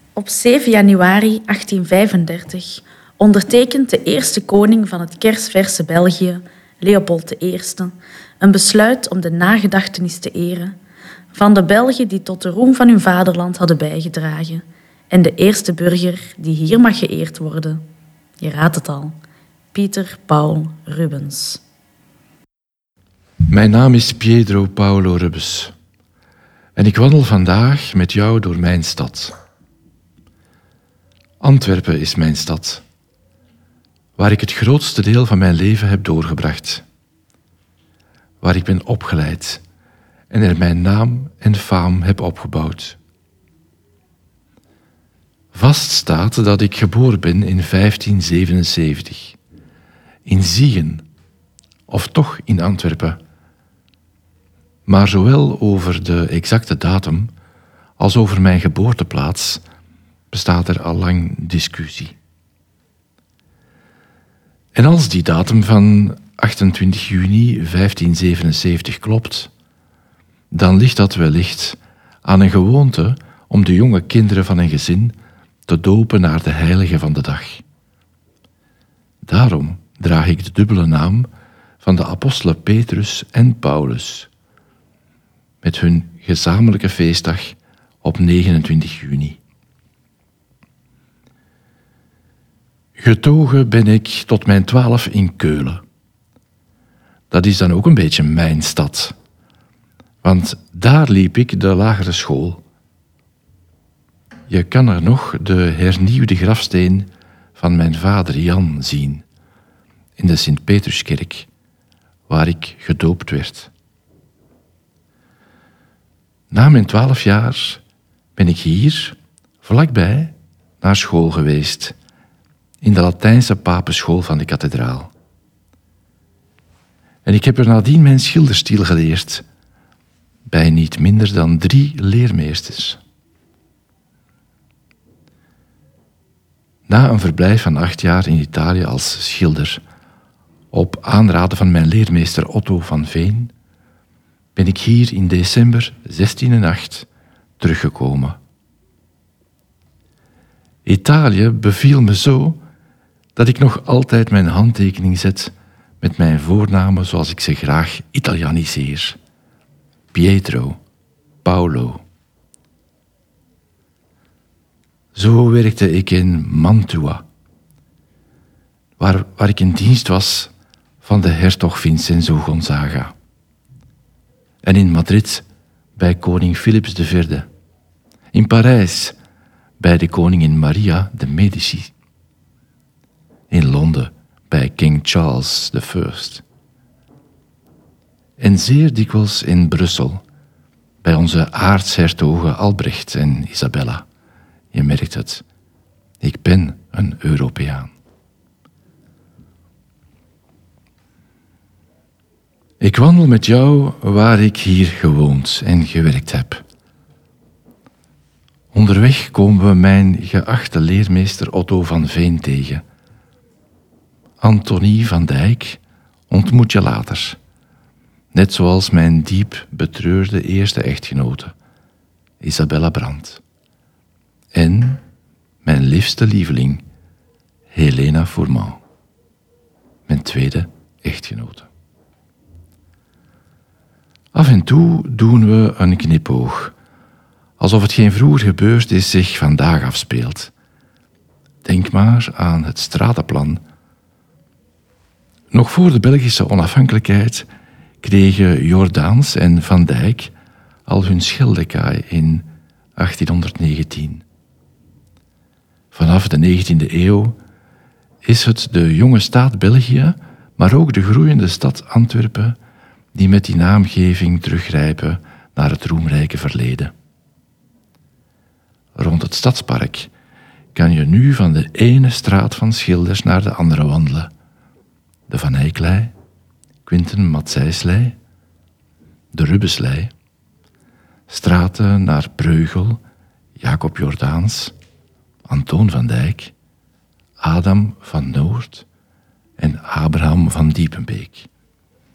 Op 7 januari 1835 ondertekent de eerste koning van het kersverse België, Leopold I, een besluit om de nagedachtenis te eren van de Belgen die tot de roem van hun vaderland hadden bijgedragen en de eerste burger die hier mag geëerd worden. Je raadt het al, Pieter Paul Rubens. Mijn naam is Pietro Paolo Rubens en ik wandel vandaag met jou door mijn stad. Antwerpen is mijn stad, waar ik het grootste deel van mijn leven heb doorgebracht, waar ik ben opgeleid en er mijn naam en faam heb opgebouwd. Vast staat dat ik geboren ben in 1577, in Ziegen, of toch in Antwerpen. Maar zowel over de exacte datum als over mijn geboorteplaats bestaat er al lang discussie. En als die datum van 28 juni 1577 klopt, dan ligt dat wellicht aan een gewoonte om de jonge kinderen van een gezin te dopen naar de heilige van de dag. Daarom draag ik de dubbele naam van de apostelen Petrus en Paulus, met hun gezamenlijke feestdag op 29 juni. Getogen ben ik tot mijn 12 in Keulen. Dat is dan ook een beetje mijn stad, want daar liep ik de lagere school. Je kan er nog de hernieuwde grafsteen van mijn vader Jan zien, in de Sint-Peterskerk, waar ik gedoopt werd. Na mijn 12 jaar ben ik hier, vlakbij, naar school geweest, in de Latijnse papenschool van de kathedraal. En ik heb er nadien mijn schilderstiel geleerd, bij niet minder dan 3 leermeesters. Na een verblijf van 8 jaar in Italië als schilder, op aanraden van mijn leermeester Otto van Veen, ben ik hier in december 1608 teruggekomen. Italië beviel me zo dat ik nog altijd mijn handtekening zet met mijn voornamen zoals ik ze graag Italianiseer. Pietro, Paolo. Zo werkte ik in Mantua, waar ik in dienst was van de hertog Vincenzo Gonzaga. En in Madrid bij koning Philips IV. In Parijs bij de koningin Maria de Medici. In Londen bij King Charles I. En zeer dikwijls in Brussel bij onze aartshertogen Albrecht en Isabella. Je merkt het, ik ben een Europeaan. Ik wandel met jou waar ik hier gewoond en gewerkt heb. Onderweg komen we mijn geachte leermeester Otto van Veen tegen. Antonie van Dijk ontmoet je later, net zoals mijn diep betreurde eerste echtgenote, Isabella Brandt. En mijn liefste lieveling, Helena Fourmand, mijn tweede echtgenote. Af en toe doen we een knipoog, alsof hetgeen vroeger gebeurd is zich vandaag afspeelt. Denk maar aan het stratenplan. Nog voor de Belgische onafhankelijkheid kregen Jordaens en Van Dijk al hun schilderkaai in 1819. Vanaf de 19e eeuw is het de jonge staat België, maar ook de groeiende stad Antwerpen, die met die naamgeving teruggrijpen naar het roemrijke verleden. Rond het Stadspark kan je nu van de ene straat van schilders naar de andere wandelen. De Van Eycklei, Quinten Matsijslei, de Rubenslei, straten naar Breugel, Jacob Jordaens, Antoon van Dijk, Adam van Noort en Abraham van Diepenbeek.